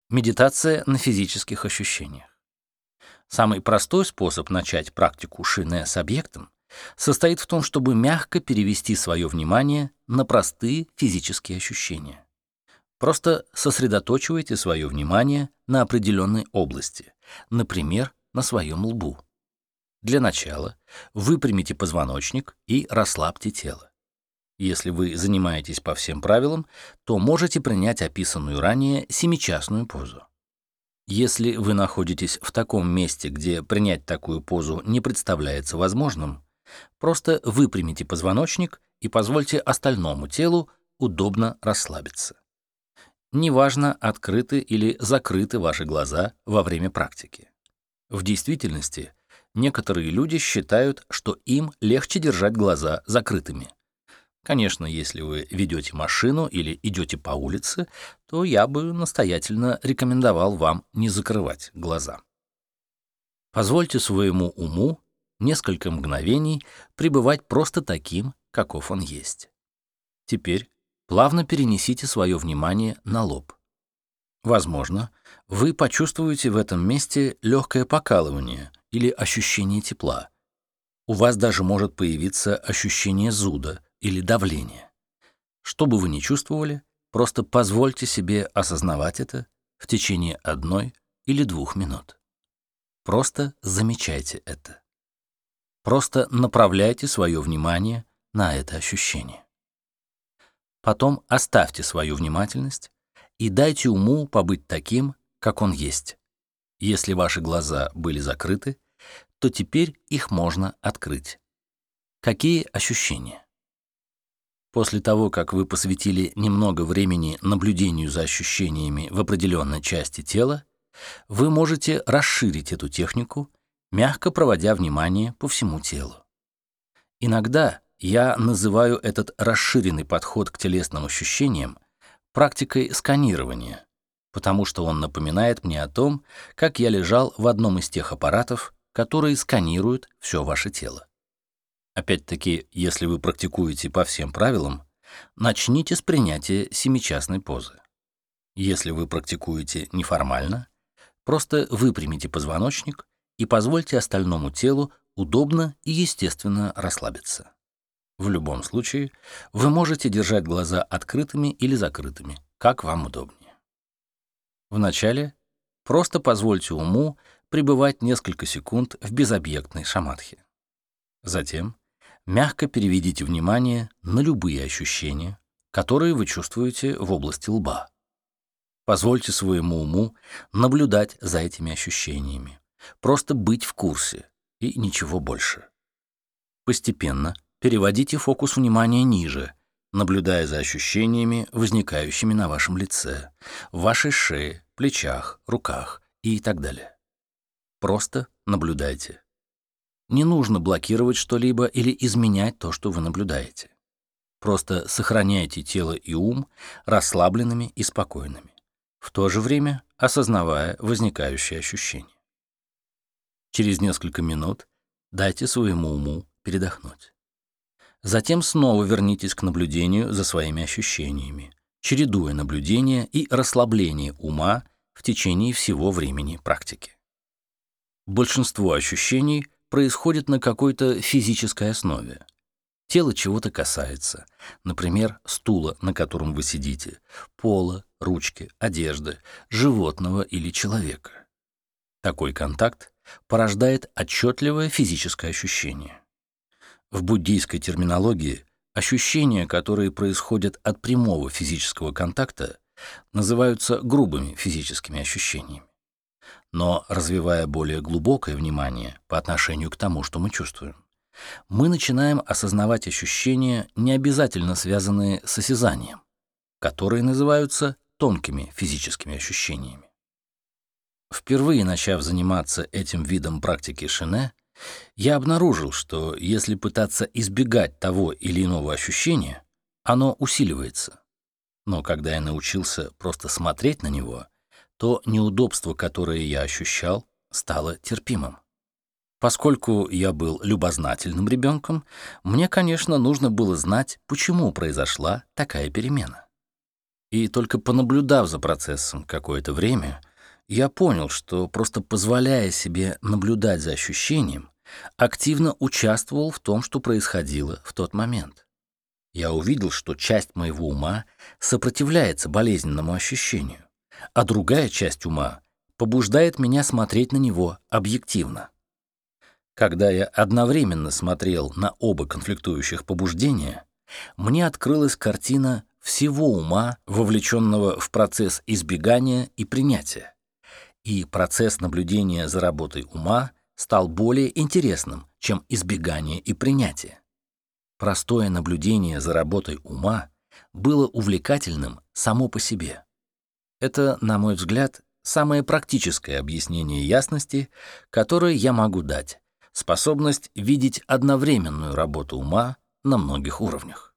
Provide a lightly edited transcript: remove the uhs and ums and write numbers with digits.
Медитация на физических ощущениях. Самый простой способ начать практику шине с объектом состоит в том, чтобы мягко перевести свое внимание на простые физические ощущения. Просто сосредоточивайте свое внимание на определенной области, например, на своем лбу. Для начала выпрямите позвоночник и расслабьте тело. Если вы занимаетесь по всем правилам, то можете принять описанную ранее семичастную позу. Если вы находитесь в таком месте, где принять такую позу не представляется возможным, просто выпрямите позвоночник и позвольте остальному телу удобно расслабиться. Неважно, открыты или закрыты ваши глаза во время практики. В действительности, некоторые люди считают, что им легче держать глаза закрытыми. Конечно, если вы ведете машину или идете по улице, то я бы настоятельно рекомендовал вам не закрывать глаза. Позвольте своему уму несколько мгновений пребывать просто таким, каков он есть. Теперь плавно перенесите свое внимание на лоб. Возможно, вы почувствуете в этом месте легкое покалывание или ощущение тепла. У вас даже может появиться ощущение зуда или давления. Что бы вы ни чувствовали, просто позвольте себе осознавать это в течение 1 или 2 минут. Просто замечайте это. Просто направляйте свое внимание на это ощущение. Потом оставьте свою внимательность и дайте уму побыть таким, как он есть. Если ваши глаза были закрыты, то теперь их можно открыть. Какие ощущения? После того, как вы посвятили немного времени наблюдению за ощущениями в определенной части тела, вы можете расширить эту технику, мягко проводя внимание по всему телу. Иногда я называю этот расширенный подход к телесным ощущениям практикой сканирования, потому что он напоминает мне о том, как я лежал в одном из тех аппаратов, которые сканируют все ваше тело. Опять-таки, если вы практикуете по всем правилам, начните с принятия семичастной позы. Если вы практикуете неформально, просто выпрямите позвоночник и позвольте остальному телу удобно и естественно расслабиться. В любом случае, вы можете держать глаза открытыми или закрытыми, как вам удобнее. Вначале просто позвольте уму пребывать несколько секунд в безобъектной шамадхи. Затем мягко переведите внимание на любые ощущения, которые вы чувствуете в области лба. Позвольте своему уму наблюдать за этими ощущениями, просто быть в курсе и ничего больше. Постепенно переводите фокус внимания ниже, наблюдая за ощущениями, возникающими на вашем лице, в вашей шее, плечах, руках и так далее. Просто наблюдайте. Не нужно блокировать что-либо или изменять то, что вы наблюдаете. Просто сохраняйте тело и ум расслабленными и спокойными, в то же время осознавая возникающие ощущения. Через несколько минут дайте своему уму передохнуть. Затем снова вернитесь к наблюдению за своими ощущениями, чередуя наблюдение и расслабление ума в течение всего времени практики. Большинство ощущений происходит на какой-то физической основе. Тело чего-то касается, например, стула, на котором вы сидите, пола, ручки, одежды, животного или человека. Такой контакт порождает отчетливое физическое ощущение. В буддийской терминологии ощущения, которые происходят от прямого физического контакта, называются грубыми физическими ощущениями. Но, развивая более глубокое внимание по отношению к тому, что мы чувствуем, мы начинаем осознавать ощущения, не обязательно связанные с осязанием, которые называются тонкими физическими ощущениями. Впервые начав заниматься этим видом практики шине, я обнаружил, что если пытаться избегать того или иного ощущения, оно усиливается. Но когда я научился просто смотреть на него, то неудобство, которое я ощущал, стало терпимым. Поскольку я был любознательным ребенком, мне, конечно, нужно было знать, почему произошла такая перемена. И только понаблюдав за процессом какое-то время, я понял, что просто позволяя себе наблюдать за ощущением, активно участвовал в том, что происходило в тот момент. Я увидел, что часть моего ума сопротивляется болезненному ощущению, а другая часть ума побуждает меня смотреть на него объективно. Когда я одновременно смотрел на оба конфликтующих побуждения, мне открылась картина всего ума, вовлеченного в процесс избегания и принятия. И процесс наблюдения за работой ума стал более интересным, чем избегание и принятие. Простое наблюдение за работой ума было увлекательным само по себе. Это, на мой взгляд, самое практическое объяснение ясности, которое я могу дать, способность видеть одновременную работу ума на многих уровнях.